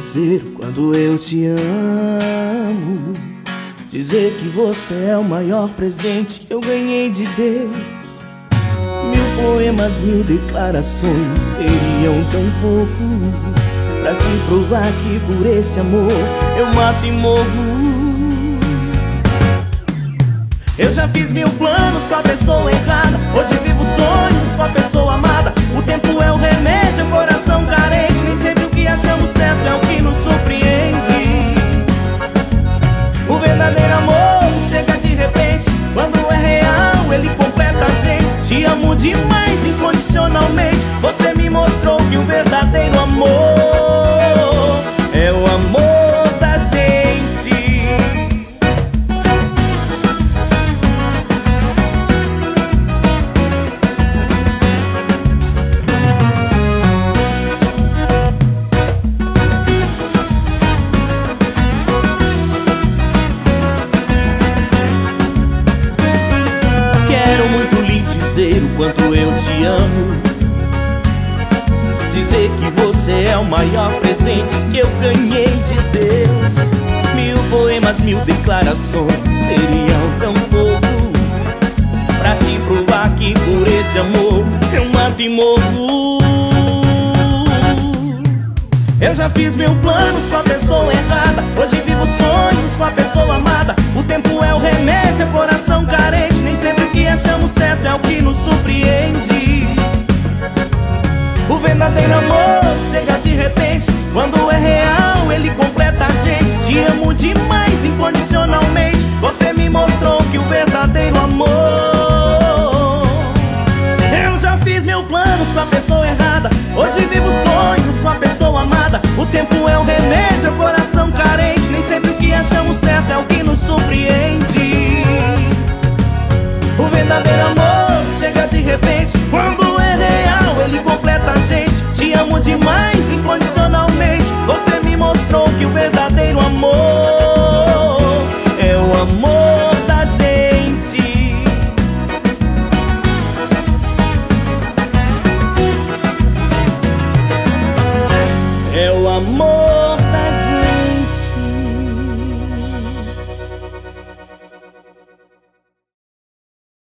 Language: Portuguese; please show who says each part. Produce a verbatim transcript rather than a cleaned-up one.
Speaker 1: dizer o quanto eu te amo, dizer que você é o maior presente que eu ganhei de Deus. Mil poemas, mil declarações seriam tão pouco pra te provar que por esse amor eu mato e morro. Eu já fiz mil planos com a pessoa errada, hoje vivo sonhos com a pessoa amada. O tempo é o remédio, o coração carente, nem sempre o que achamos certo é o que nos surpreende. O verdadeiro amor chega de repente, quando é real ele completa a gente. Te amo demais incondicionalmente, você me mostrou que o verdadeiro amor é o amor da gente. Quero muito lhe dizer o quanto eu te amo, dizer que você é o maior presente que eu ganhei de Deus. Mil poemas, mil declarações seriam tão pouco pra te provar que por esse amor eu mato e morro. Eu já fiz mil planos com a pessoa errada, hoje vivo sonhando